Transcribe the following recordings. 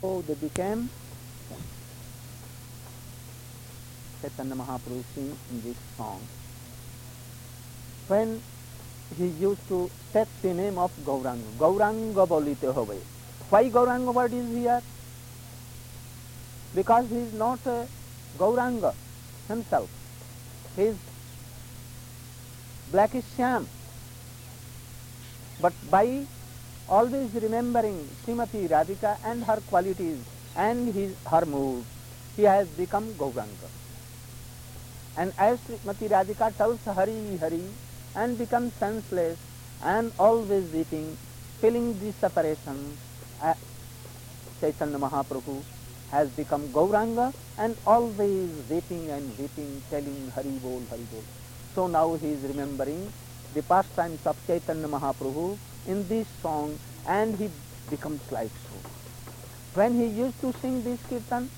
So they became Chaitanya Mahaprabhu sing in this song. When he used to take the name of Gauranga, Gauranga bolite hobe. Why Gauranga word is here? Because he is not a Gauranga himself. He is blackish Shyam. But by always remembering Srimati Radhika and her qualities and her mood, he has become Gauranga. And as Srimati Radhika tells Hari Hari and becomes senseless and always weeping, feeling the separation, Chaitanya Mahaprabhu has become Gauranga and always weeping and weeping, telling Hari Bol, Hari Bol. So now he is remembering the pastimes of Chaitanya Mahaprabhu in this song, and he becomes like so. When he used to sing this kirtan,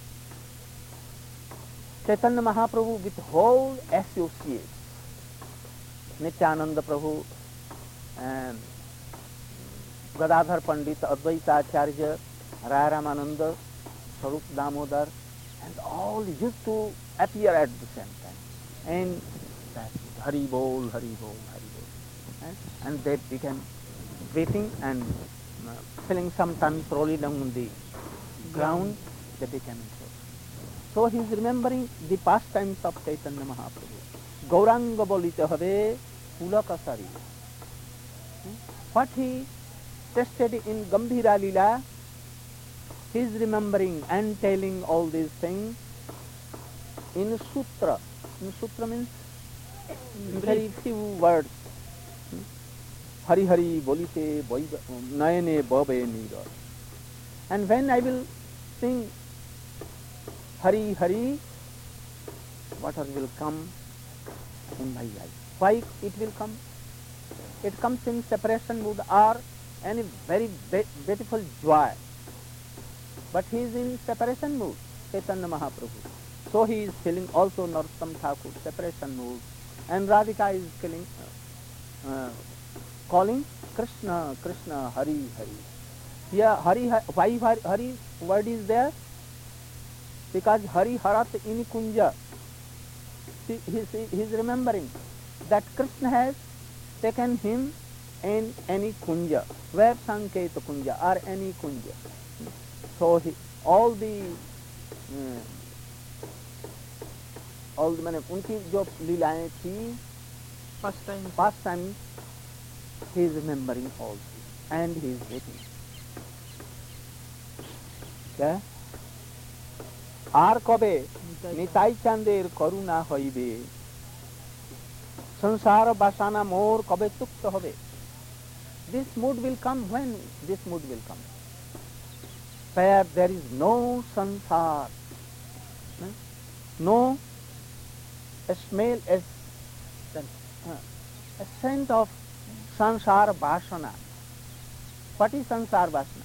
Chaitanya Mahaprabhu with whole associates, Nityananda Prabhu, and Gadadhar Pandit, Advaita Acharya, Raya Ramananda, Sarup Damodar, and all used to appear at the same time. And that Hari Bol, Hari Bol, Hari Bol. And they began weeping and feeling sometimes rolling down the ground, they became so. So he is remembering the pastimes of Chaitanya Mahaprabhu. Gauranga bolite habe pulaka sari. What he tested in Gambhira Lila, he is remembering and telling all these things in sutra. In sutra means very few words. Hari Hari bolite nayane babe nira. And when I will sing Hari Hari, water will come in my eyes. Why it will come? It comes in separation mood or any very beautiful joy. But he is in separation mood, Chaitanya Mahaprabhu. So he is feeling also Narottam Thakur, separation mood. And Radhika is calling Krishna, Krishna, Hari, Hari. Here Hari, why Hari word is there? Because Hari Harat in Kunja. He is remembering that Krishna has taken him in any Kunja, where Sanketa Kunja or any Kunja. So all the मैंने उनकी जो लीलाएं थी, past time, he is remembering all this and he is waiting. क्या? आर कबे निताई चांदेर करुणा हईबे संसार बासाना मोर कबे तुक्त होबे. This mood will come when this mood will come. Where there is no sansar, no smell, a scent of sansar vasana. What is sansar vasana?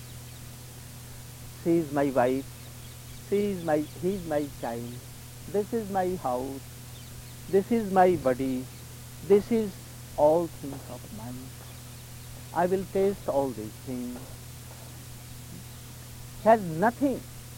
She is my wife, he is my child, this is my house, this is my body, this is all things of mine. I will taste all these things. He has nothing.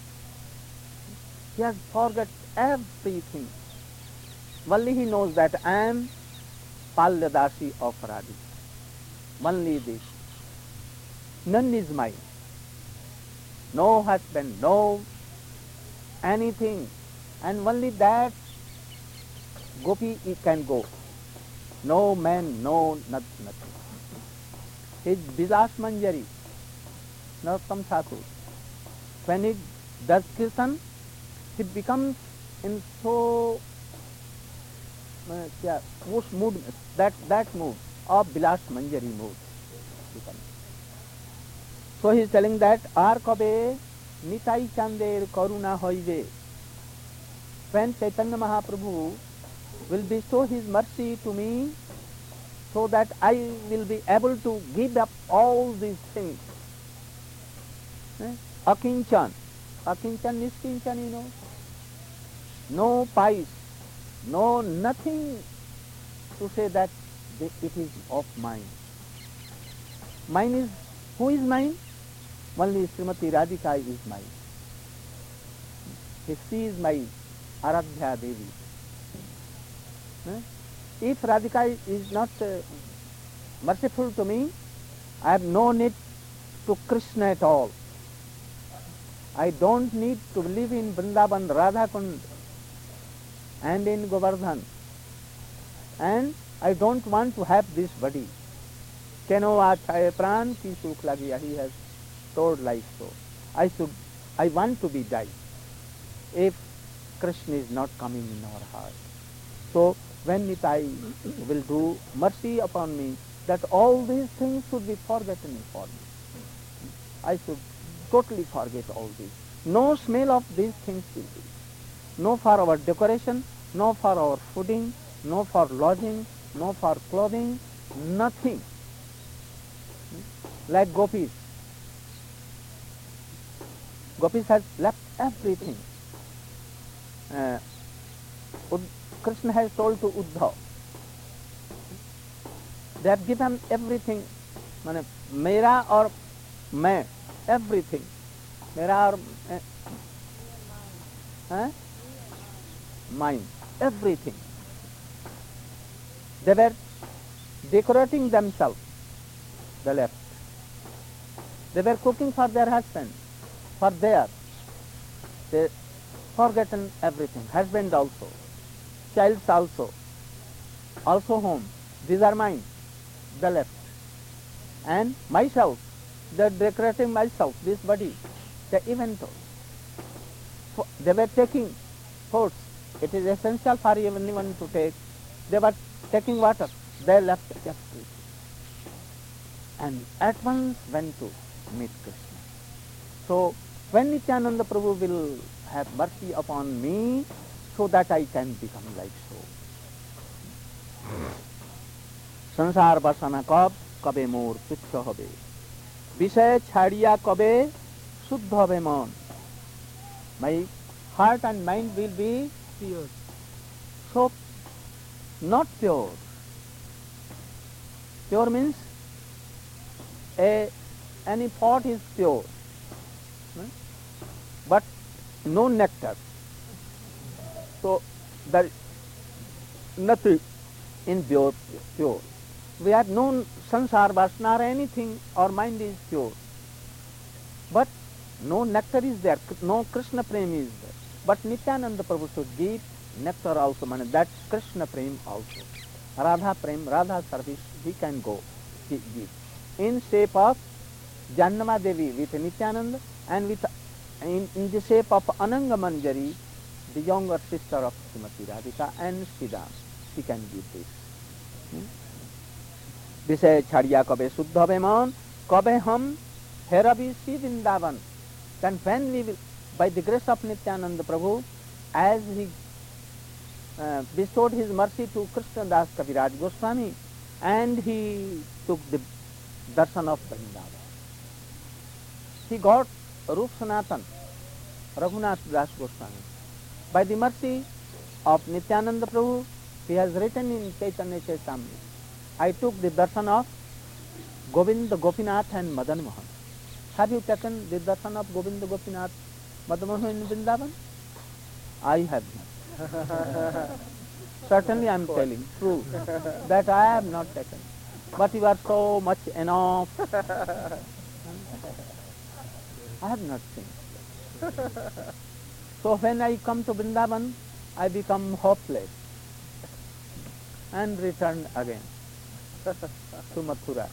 He has forgot everything. Only he knows that I am Palyadasi of Radhika. Only this. None is mine. No husband, no anything. And only that gopi can go. No man, no nothing. His Vilas Manjari, Narottam Thakur. When he does kirtan, he becomes in so mood, that mood of Vilas Manjari mood. So he is telling that Ar kabe nitai chander karuna hoive. When Chaitanya Mahaprabhu will bestow his mercy to me, so that I will be able to give up all these things. Akinchan. Akinchan, Niskinchan, you know. No pies, no nothing to say that it is of mine. Mine is, who is mine? Only Srimati Radhika is my. She is my Aradhya Devi. If Radhika is not merciful to me, I have no need to Krishna at all. I don't need to live in Vrindavan, Radha Kund and in Govardhan. And I don't want to have this body. Keno achaye pran ki sukh lagiya, he has told like so. I want to be died if Krishna is not coming in our heart. So when Nitai will do mercy upon me, that all these things should be forgotten for me. I should totally forget all this. No smell of these things will be. No for our decoration, no for our fooding, no for lodging, no for clothing, nothing. Like gopis. Gopis has left everything. Krishna has told to Uddhav. They have given everything. Mera or main, everything. Mera or mine, everything. They were decorating themselves. They left. They were cooking for their husband, for theirs. They forgotten everything. Husband also, childs also home. These are mine. They left. And myself, they are decorating myself, this body. They even told. They were taking foods. It is essential for anyone to take. They were taking water. They left everything. And at once went to meet Krishna. So when Nityananda Prabhu will have mercy upon me, so that I can become like so. संसार बसना कबे मोर तुच्छ होबे, विषय छाड़िया कबे शुद्ध होबे मन. My heart and mind will be pure. So not pure. Pure means any pot is pure, but no nectar. So there is nothing in pure. We have no sansar vasana or anything, our mind is pure. But no nectar is there, no Krishna prem is there. But Nityananda Prabhu should give nectar also, that's Krishna prem also. Radha prem, Radha service, he can go, he give. In shape of Jannama Devi with Nityananda, and with in the shape of Ananga Manjari, the younger sister of Srimati Radhika and Sridham, he can give this. विषय छाड़िया कबे शुद्ध होबे मन, कबे हम हेरबी सी Vrindavan. Then when we will, by the grace of Nityananda Prabhu, as he bestowed his mercy to Krishna Das Kaviraj Goswami, and he took the darshan of Vrindavan. He got Rup Sanatan, Raghunath Das Goswami. By the mercy of Nityananda Prabhu, he has written in Chaitanya Charitamrita, I took the darshan of Govinda Gopinath and Madan Mohan. Have you taken the darshan of Govinda Gopinath, Madan Mohan in Vrindavan? I have not. Certainly I am telling true that I have not taken. But you are so much enough. I have not seen. So when I come to Vrindavan, I become hopeless and return again to Mathura.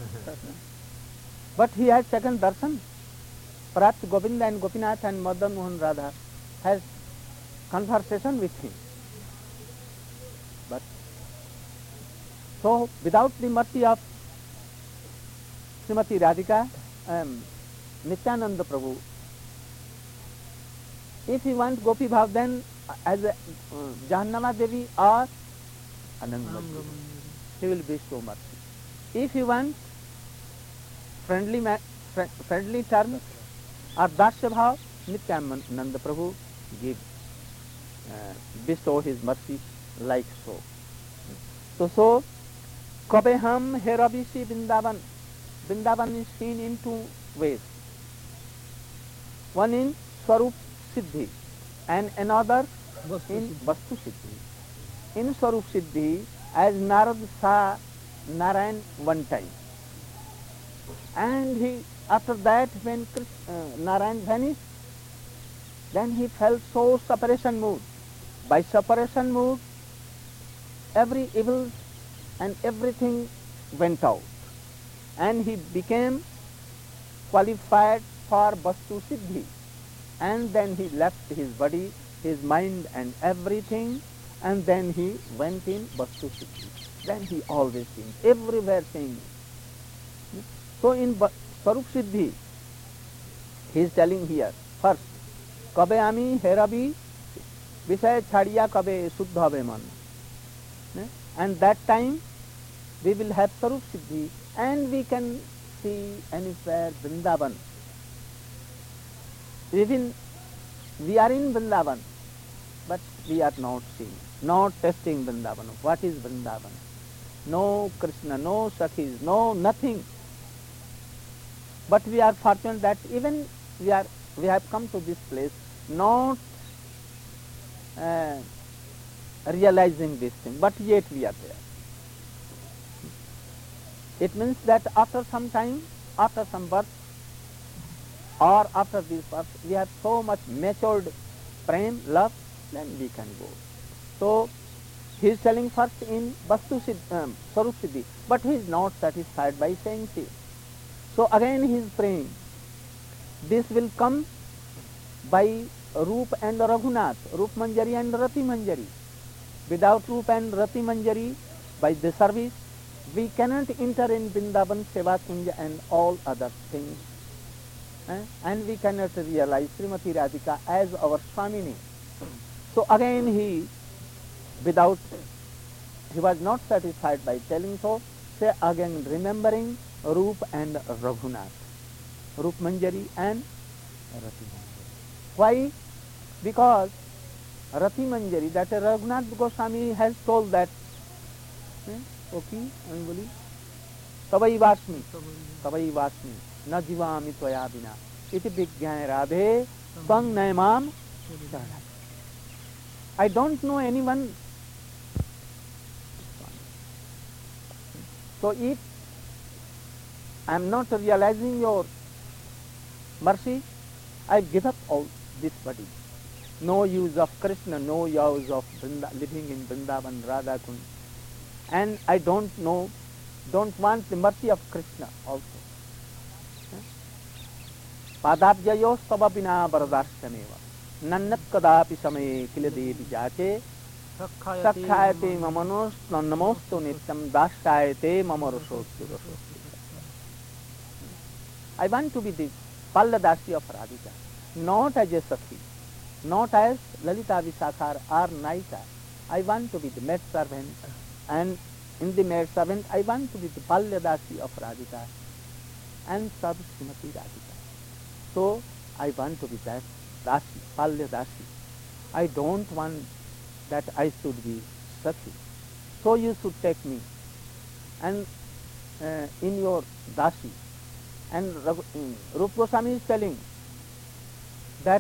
But he has taken darshan. Perhaps Govinda and Gopinath and Madan Mohan Radha has conversation with him. But so without the mercy of Srimati Radhika, Nityananda Prabhu, if he wants Gopi Bhav, then as Jahannama Devi or Ananga Devi, he will bestow mercy. If he wants friendly terms or Dasya Bhav, Nityananda Prabhu bestow his mercy like so. So, Kabe ham herabisi Vrindavan. Vrindavan is seen in two ways. one in Swarup Siddhi and another Vastu in Siddhi. Vastu Siddhi. In Swarup Siddhi, as Narad saw Narayan one time, and he, after that, when Narayan vanished, then he felt so separation mood. By separation mood, every evil and everything went out, and he became qualified for Vastu Siddhi. And then he left his body, his mind and everything, and then he went in Vastu Siddhi. Then he always sings, everywhere sings. So in Swarup Siddhi, he is telling here, first, kabe ami herabi বিষয় ছাড়িয়া কবে শুদ্ধ হবে মন, and that time we will have Swarup Siddhi and we can see anywhere Vrindavan. Even we are in Vrindavan, but we are not seeing, not testing Vrindavan. What is Vrindavan? No Krishna, no Sakhis, no nothing. But we are fortunate that even we have come to this place not realizing this thing, but yet we are there. It means that after some time, after some birth, or after this birth, we have so much matured prem, love, then we can go. So he is telling first in Vastu Siddhi, Swarup Siddhi, but he is not satisfied by saying this. So again he is praying. This will come by Roop and Raghunath, Roop Manjari and Rati Manjari. Without Roop and Rati Manjari, by the service, we cannot enter in Vrindavan, Seva Kunja and all other things. And we cannot realize Srimati Radhika as our Swamini. So again he was not satisfied by telling so, say again remembering Roop and Raghunath, Roop Manjari and Rati Manjari. Why? Because Rati Manjari, that Raghunath Goswami has told that, okay, Anguli, Tavai Vasmi, na jivami tvaya bina, iti vigyane radhe, tvang naimam charana. I don't know anyone. So if I am not realizing your mercy, I give up all this body. No use of Krishna, no use of living in Vrindavan, Radha Kund. And I don't want the mercy of Krishna also. Padabjayos tabapina baradarshyaneva. Nannat kadapi samaye kiladevi jache. Sakkhayate mamanos namostu nityam dashayate mamaroshostu roshostu. I want to be the Palladasi of Radhika, not as a Sakhi, not as Lalita Visakhar or Naika. I want to be the maid servant, and in the maid servant I want to be the Palladasi of Radhika and serve Srimati Radhika. So I want to be that Dasi, Palladasi. I don't want that I should be Sakhi. So you should take me and in your Dasi. And Rupa Goswami is telling that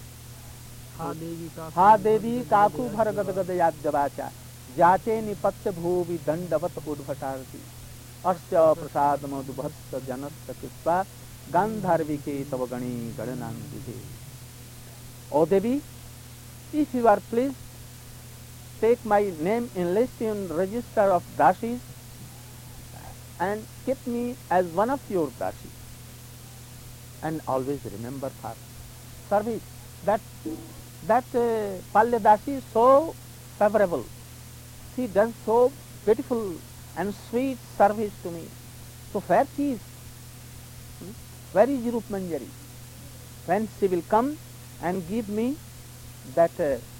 Ha Devi Kaku Bharagada Yadjavacha Jache Nipatya Bhuvi Dandavat Udbhatarti Asya Prasad Madhubhatsa Janatya Kispa Gandharvike Tavagani Gadanandhi. O Devi, if you are pleased, take my name in list in register of Dasis and keep me as one of your Dasis. And always remember for service that Palya Dasi is so favorable. She does so beautiful and sweet service to me. So where she is? Where is Roop Manjari? When she will come and give me that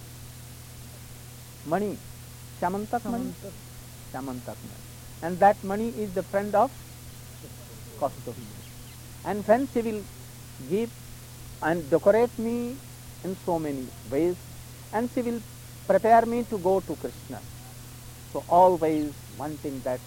money, Shamantak money, and that money is the friend of Kaustubhi. And when she will give and decorate me in so many ways, and she will prepare me to go to Krishna. So always wanting that.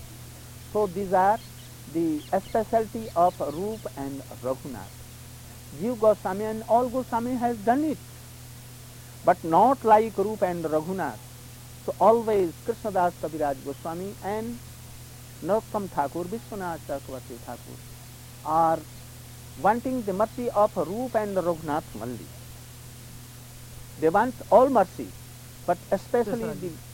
So these are the specialty of Roop and Raghunath. Jiva Goswami and all Goswami has done it. But not like Rupa and Raghunath. So always Krishnadas Kaviraj Goswami and Narottam Thakur, Vishwanath Chakravarti Thakur are wanting the mercy of Rupa and Raghunath only. They want all mercy, but especially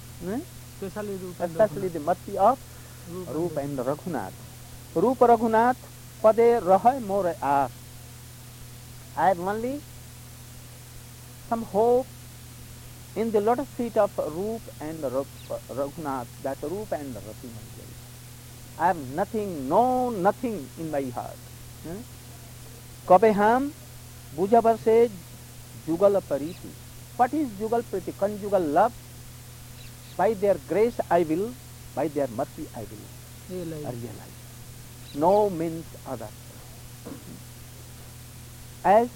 the mercy of Rupa and Raghunath. Rupa Raghunath Pade Rahay More Aas. I have only some hope in the lotus feet of Rup and Raghunath, that Rup and Rati Manjari. I have nothing, no nothing in my heart. Kabe ham bujabar se jugal pariti. What is jugal priti? Conjugal love. By their grace I will, by their mercy I will realize. No means other. As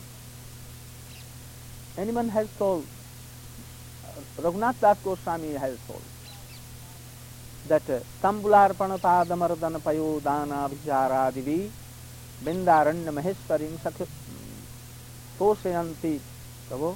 anyone has told, Raghunath Das Goswami has told that Tambularpana Padamardana Payodana Vijaradivi Bindaranya Maheswarim Sakhi Toshayanti Kavo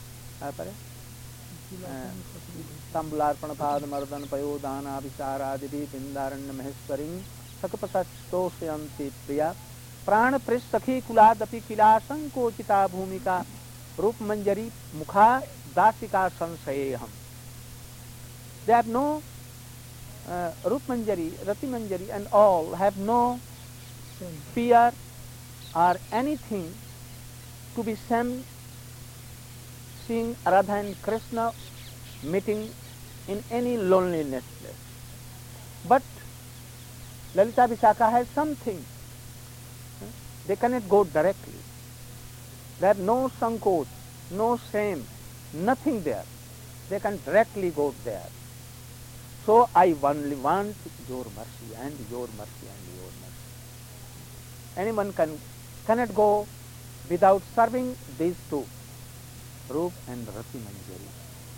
Tambularpana Padamardana Payodana Vijaradivi Bindaranya Maheswarim Sakapasat Toshayanti Priya Prana Pris Sakhi Kuladapi Kilasan Kochita Bhumika Rup Manjari Mukha Dasika Sansayeham. They have no Rup Manjari, Rati Manjari and all have no fear or anything to be sent seeing Radha and Krishna meeting in any loneliness place. But Lalita Vishakha has something. They cannot go directly. There are no sankoch, no shame, nothing there. They can directly go there. So I only want your mercy and your mercy and your mercy. Anyone cannot go without serving these two, Rup and Rati Manjari.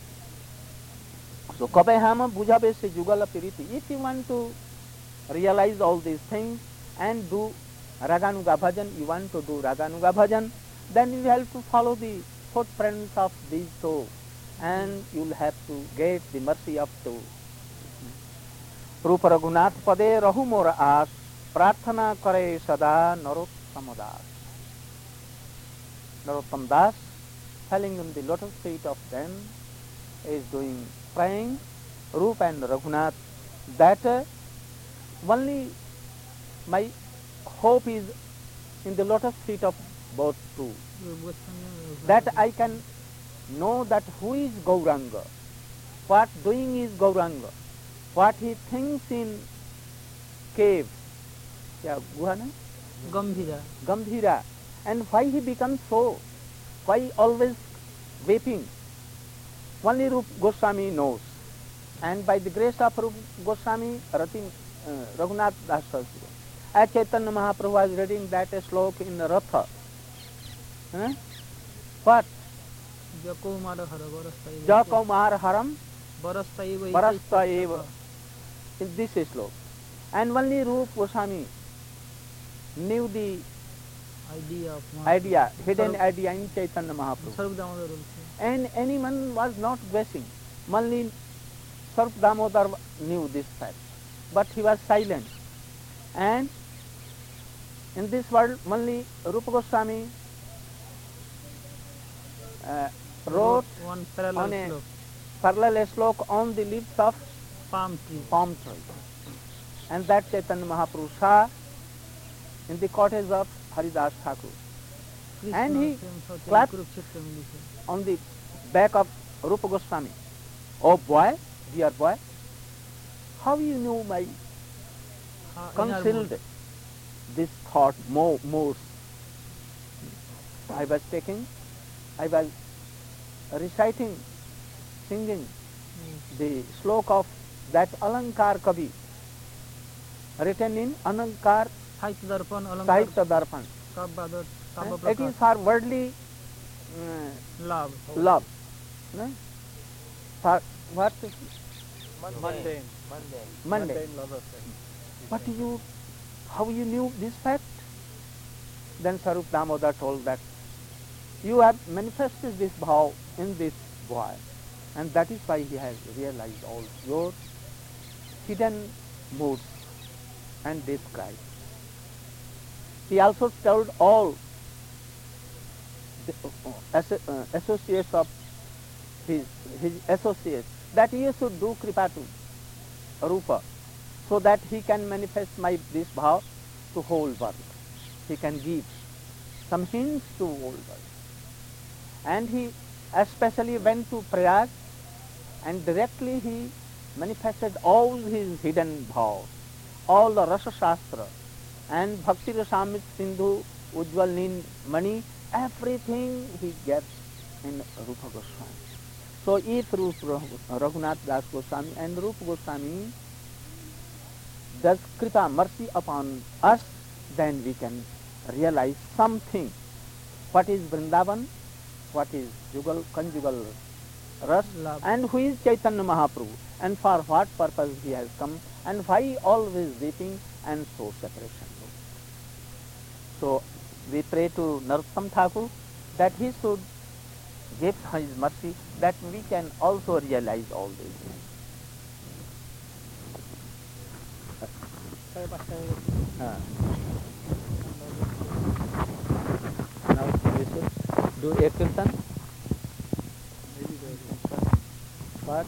So Kabe Hama Bujabe se Jugala Piriti. If you want to realize all these things and do Raganuga Bhajan, you want to do Raganuga Bhajan, then you have to follow the footprints of these two and you will have to get the mercy of two. Rupa Raghunath Pade Rahu Mora As Prarthana Kare Sada Narottam Das. Narottam Das, falling on the lotus feet of them, is doing praying Rupa and Raghunath that only my hope is in the lotus feet of both two. That I can know that who is Gauranga, what doing is Gauranga, what he thinks in cave, Gambhira, and why he becomes so, why always weeping. Only Rup Goswami knows. And by the grace of Rup Goswami, Raghunath Das Saraswati, as Chaitanya Mahaprabhu was reading that slok in Ratha. What? Jakumar Haram Barasta Eva. In this slok. And only Rup Goswami knew the idea, hidden idea in Chaitanya Mahaprabhu. And anyone was not guessing. Only Sarv Damodar knew this fact. But he was silent. And in this world, only Rupa Goswami wrote one on a parallel slok on the leaves of palm tree. And that Chaitanya Mahaprabhu saw in the cottage of Haridas Thakur. And he clapped on the back of Rupa Goswami. Oh boy, dear boy, how you know my concealed this thought most? I was reciting, singing the slok of that Alankar Kavi, written in Alankar Sahitya Darpan. It is for worldly love. No? For what? Mundane. But how you knew this fact? Then Sarup Damodar told that you have manifested this bhav in this boy, and that is why he has realized all your hidden moods and described. He also told all the associates of his associates that you should do kripa to Rupa, so that he can manifest this bhav to whole world. He can give some hints to whole world. And he especially went to Prayag, and directly he manifested all his hidden bhavs, all the Rasa Shastra and Bhakti Rasamrit Sindhu, Ujjwal Nin Mani, everything he gets in Rupa Goswami. So if Raghunath Das Goswami and Rupa Goswami does kripa, mercy upon us, then we can realize something. What is Vrindavan, what is conjugal ras, and who is Chaitanya Mahaprabhu, and for what purpose he has come, and why always weeping and so separation. So we pray to Narottam Thakur that he should give his mercy, that we can also realize all these things. Now we should do a kirtan. What?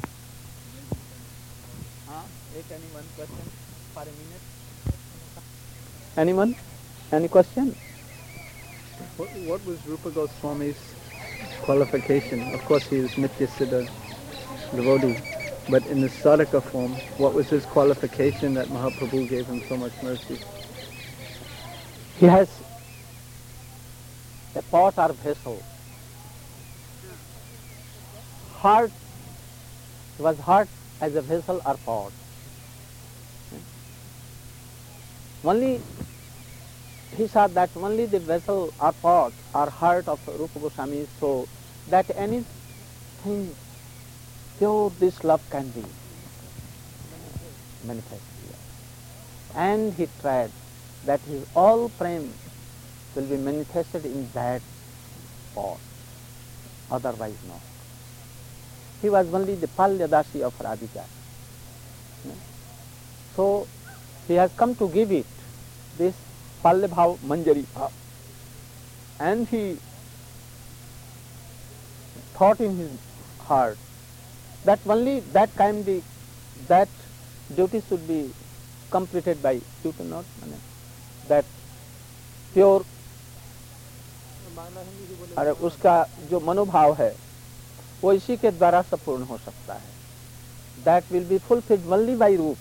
Take any one question for a minute. Anyone? Any question? What was Rupa Goswami's qualification? Of course he was Nitya Siddha devotee, but in the sadhaka form, what was his qualification that Mahaprabhu gave him so much mercy? He has a pot or vessel. Heart, he was heart as a vessel or pot. Only he saw that only the vessel or pot or heart of Rupa Goswami is so that anything pure this love can be manifested. And he tried that his all prem will be manifested in that pot, otherwise not. He was only the Palyadasi of Radhika. So he has come to give it, this Palya Bhav Manjari Bhav. And he thought in his heart that only that duty should be completed by duty, not that pure, अरे उसका जो मनोभाव है वो इसी के द्वारा संपूर्ण हो सकता है. That will be fulfilled only by Rup.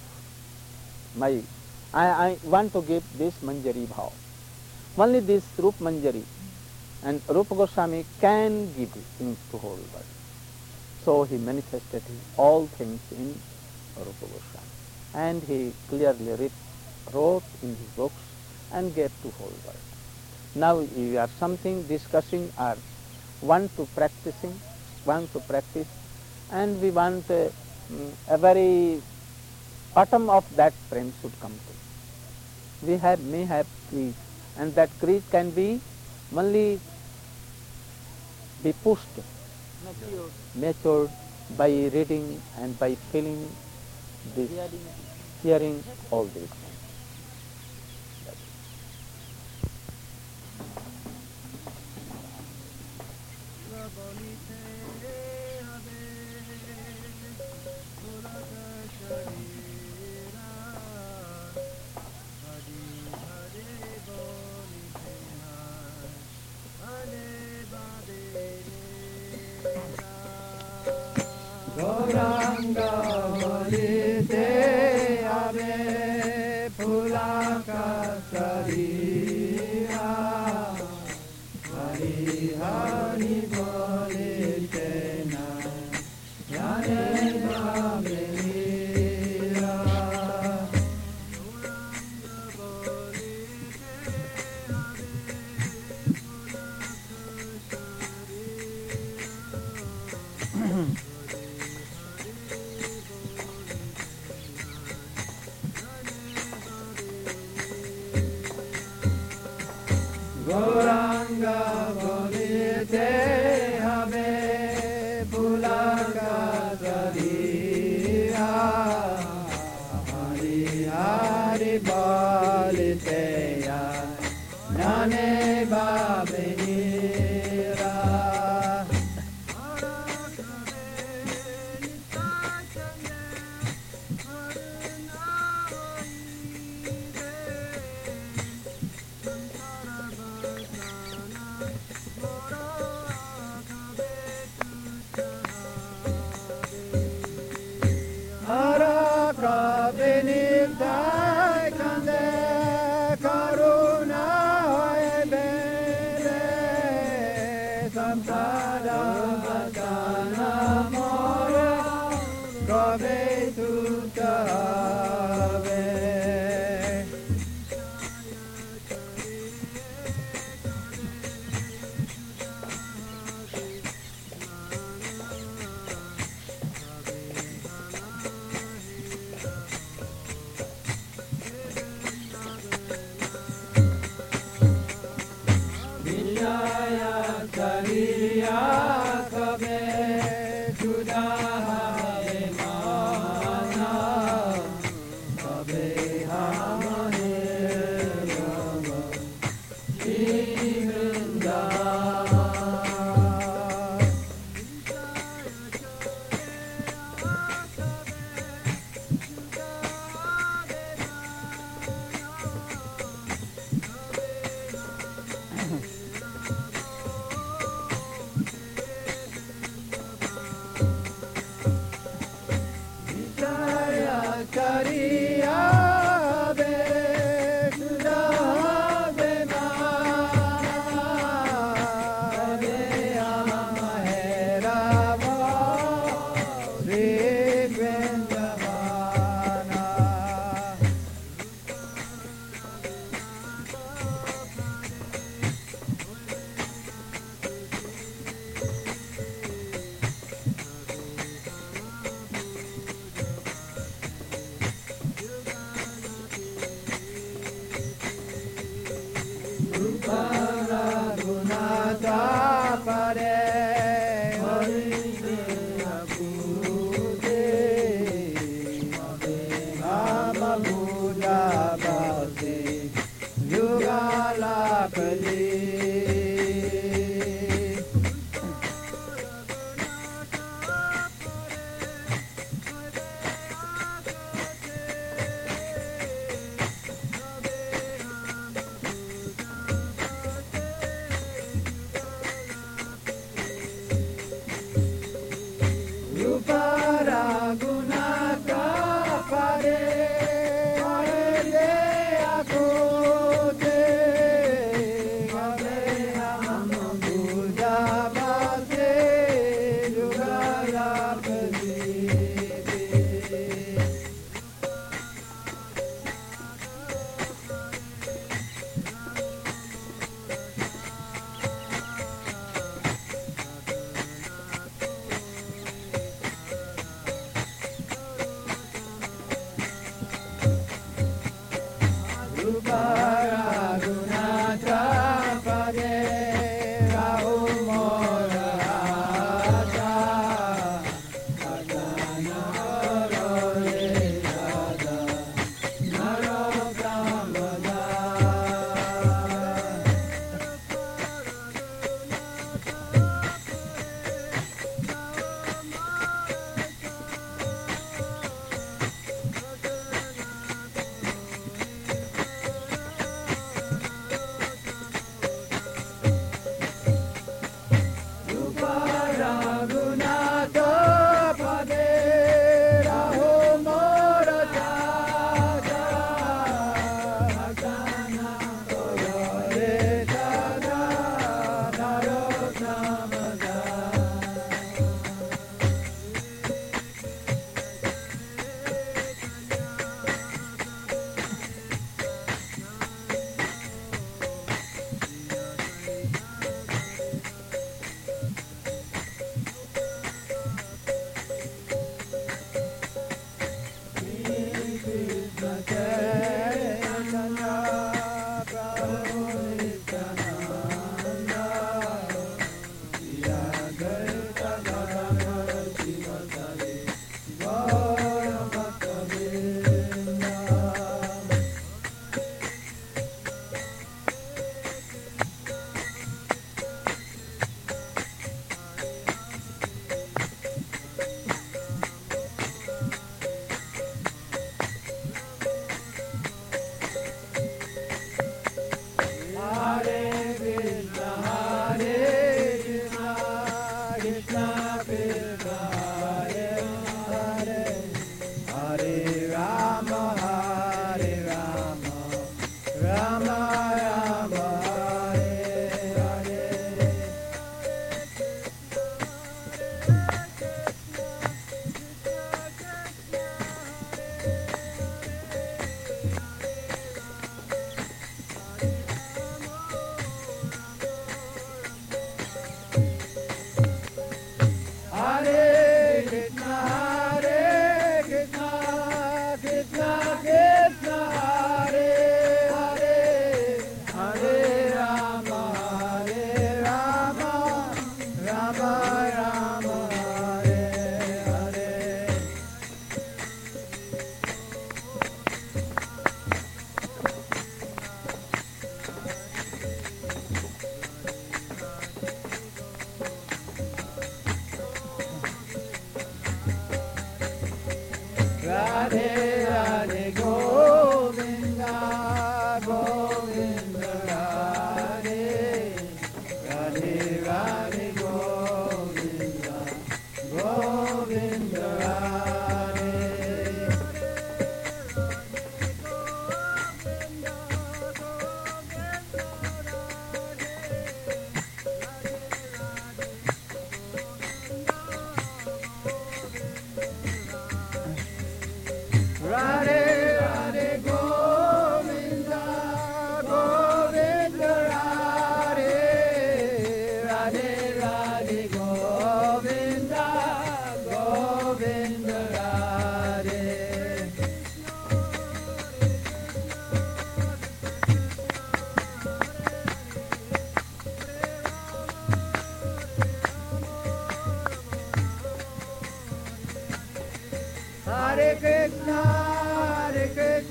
I want to give this Manjari Bhav. Only this Rup Manjari, and Rupa Goswami can give it into whole world. So he manifested all things in Rupa Goswami, and he clearly wrote in his books and gave to whole world. Now we are something discussing or want to practice, and we want a very bottom of that prem should come to. We may have creed, and that creed can be only be pushed, matured by reading and by feeling this, hearing all these things. Hari Hari Bole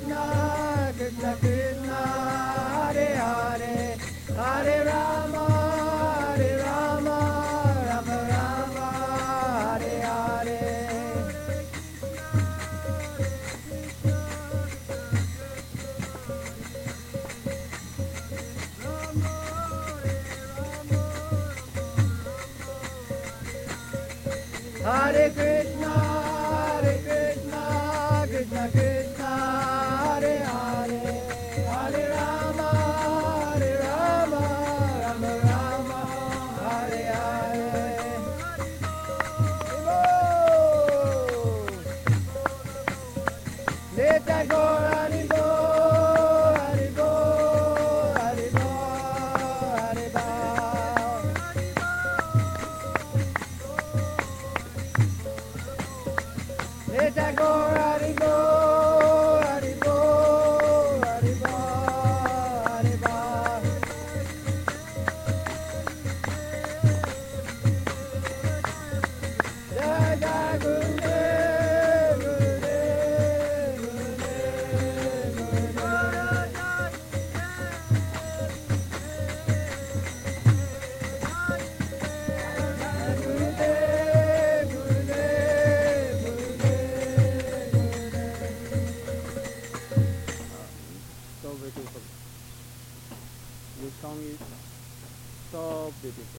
Krishna, Krishna Krishna, Hare Hare, Hare Rama, Hare Rama, Rama Rama, Hare Hare. Hare Krishna, Krishna Krishna, Hare Hare, Hare Rama, Rama Rama, Hare Hare. Let that go, Hare go, Hare go, Hare go, Hare go. Let that go, Hare go, Hare go, Hare go, Hare go. Jai Jai Gurudev, Gurudev, Gurudev, Gurudev. Gurudev, Gurudev, so beautiful. This song is so beautiful.